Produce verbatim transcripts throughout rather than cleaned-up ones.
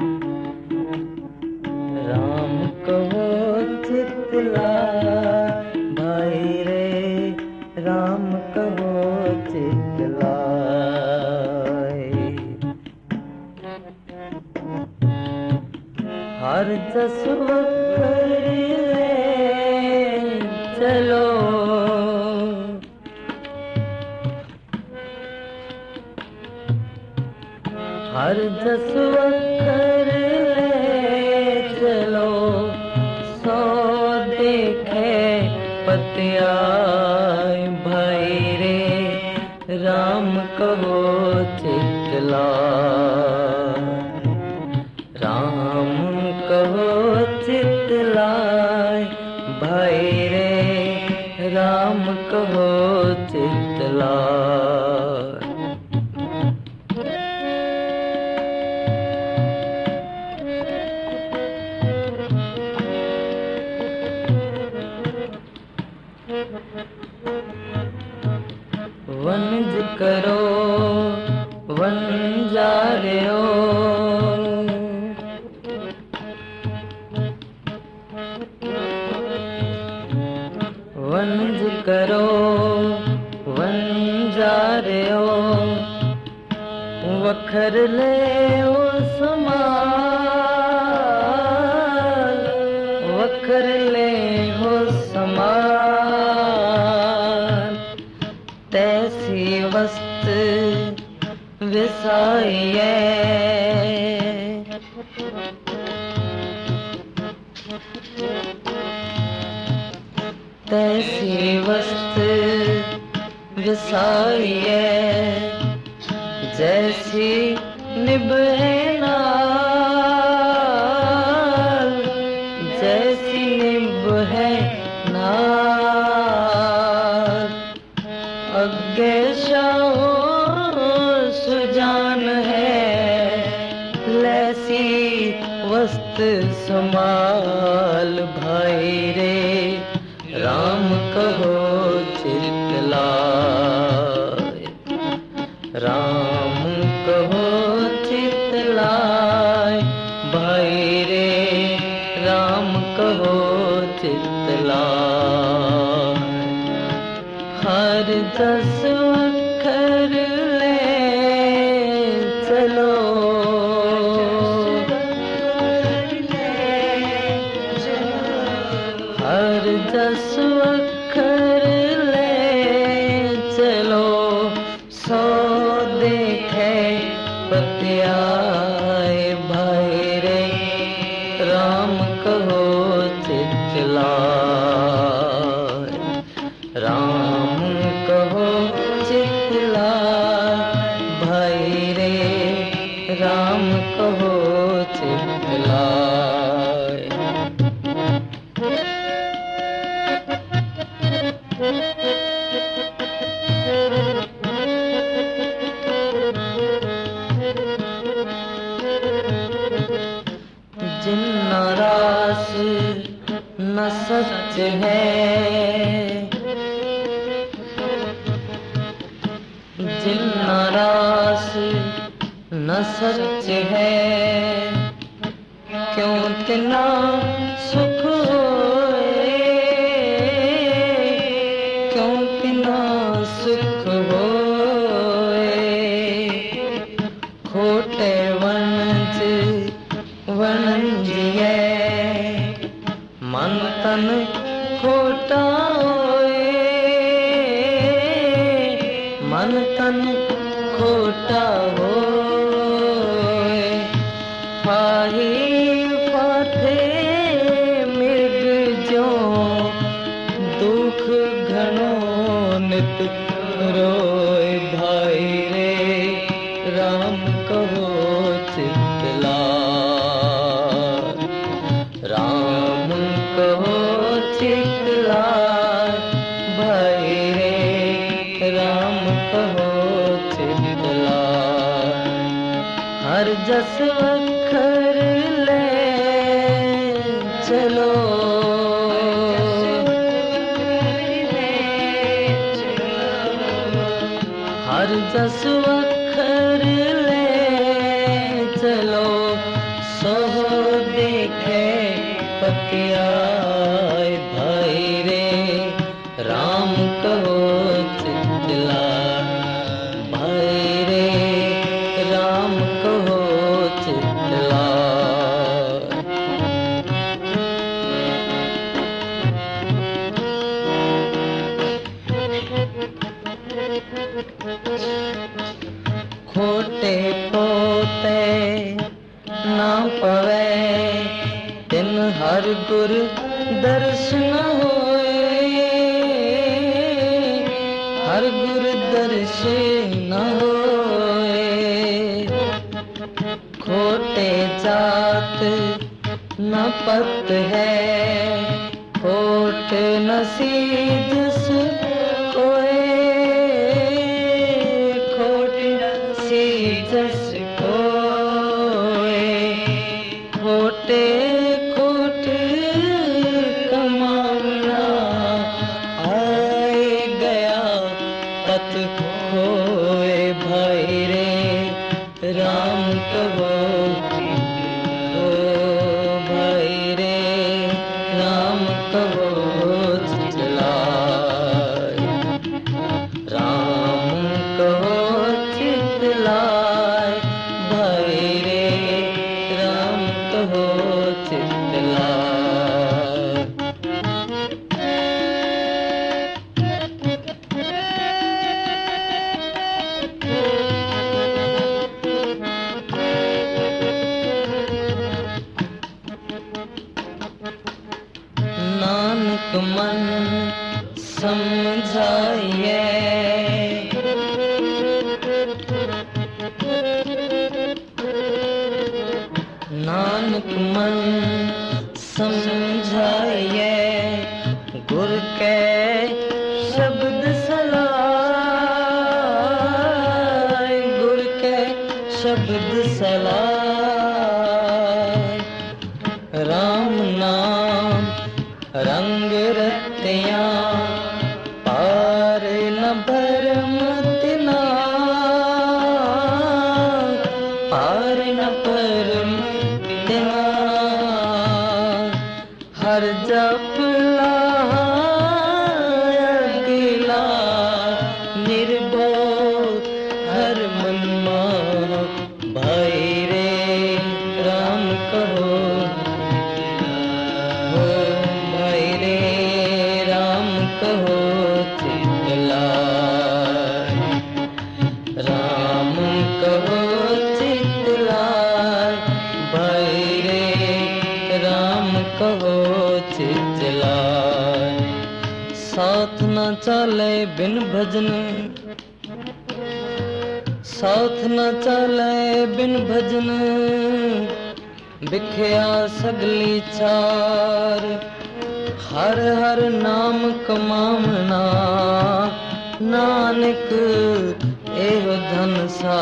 राम कहो चितलाए भाई रे, राम कहो चितलाए। हर जस वखर ले चलो, हर जस वखर ले चलो, सौ देखे पतियाए भाई रे, राम कहो चितलाए। राम कहो चितलाए भाई रे, राम कहो चितलाए। वनज करो वनजार्यो, वनज करो वनजार्यो, वखर ले ओ समाल, वखर ले हो समाल। तैसी वस्त विसाइए, तैसी वस्त विसाइए, जैसी निभे नाल, जैसी निभे नाल। अग्गे शाहो सुजान है, लैसी वस्त संभाल भाई रे, राम कहो चितलाए। राम कहो चितलाए भाई रे, राम कहो चितलाए। हर दस अक्षर ले चलो, हर दस अक्षर ले चलो, सौ देखे पतियाए भाई रे, राम कहो चितलाए। राम कहो चितलाए भाई रे, राम कहो चितलाए। जिन्ना रास न सच है, जिन्ना रास न सच है, क्यों तिना सुख होए, क्यों तिना सुख होए। खोटे वनज वनजिए, मन तन खोटा होए, मन तन खोटा होए। फाही फाथे मृग जो, दुख घणो नित रोए भाई रे, राम कहो चितलाए। राम कहो चितलाए भाई रे, राम कहो चितलाए। हर जस अक्षर ले चलो, हर जस अक्षर ले चलो, सो देखे पतियाय भाई रे राम कहो चितलाय भाई रे राम कहो चितलाय। खोटे पोते ना पवे तिन हर गुर दर्शन होए हर गुर दर्शन होए। खोटे जात न पत है खोट नसीब कोए खोट नसीब कोए। खोटे खोट कमाना आए गया तत खोए भाई रे राम कहो ओ भाई रे राम कहो चितलाय राम कहो चितलाय भाई रे राम कहो चितलाय। नानक मन समझाइए नानक मन समझाइए गुर के शब्द सलाह गुर के शब्द सलाह। राम नाम रंग रतिया पार न भरम तिना पार न भरम तिना। हर जप अगला निर्बोध हर मन भाई रे राम कहो कहो चितलाय राम कहो चितलाय भाई रे राम कहो चितलाय। साथ न चले बिन भजन साथ न चले बिन भजन बिख्या सगली चार। हर हर नाम कमावना नानक एहो धन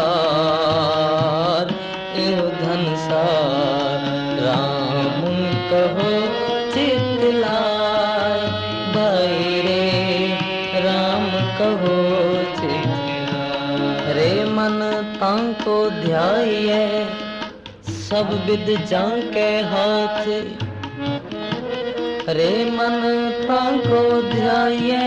सार एहो धन सार। राम कहो चितलाय भाई रे राम कहो चितलाय। रे मन तांको ध्याये सब विद जाके हाथ रे मन तांको ध्याये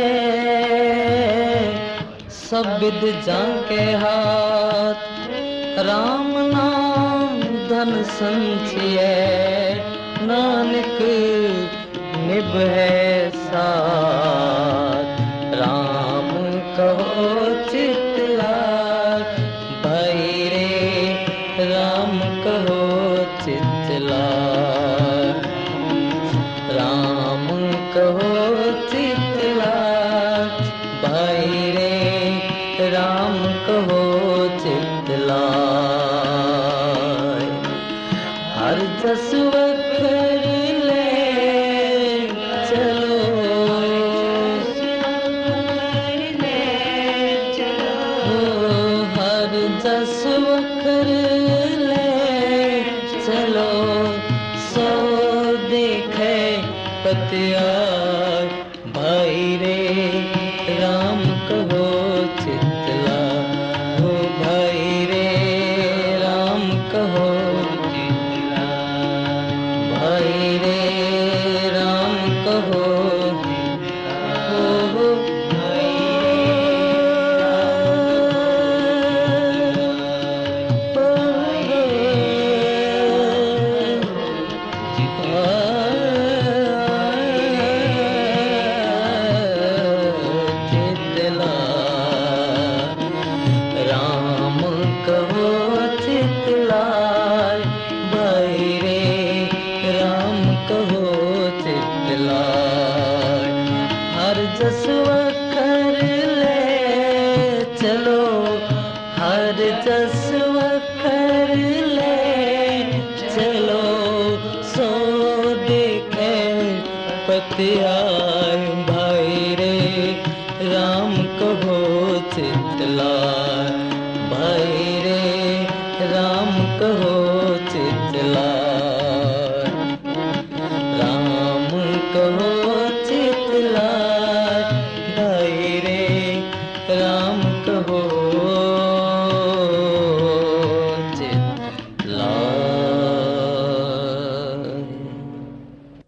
सब विद जाके हाथ। राम नाम धन संचिए नानक निभ है साथ। राम कहो चितलाय भाई रे राम कहो चितलाय राम कहो चितलाय भाई रे राम कहो चितलाय। हर जस वखर ले चलो हर जस वखर ले चलो सो देखे पतियाय भाई रे राम कहो चितलाय भाई रे राम कहो चितलाय। चितलाय, भाई रे राम कहो चितलाय। हर जसवा कर ले चलो, हर जसवा कर ले चलो, सो देखे पतियाय, भाई रे राम कहो चितलाय, भाई रे राम कहो चितलाय।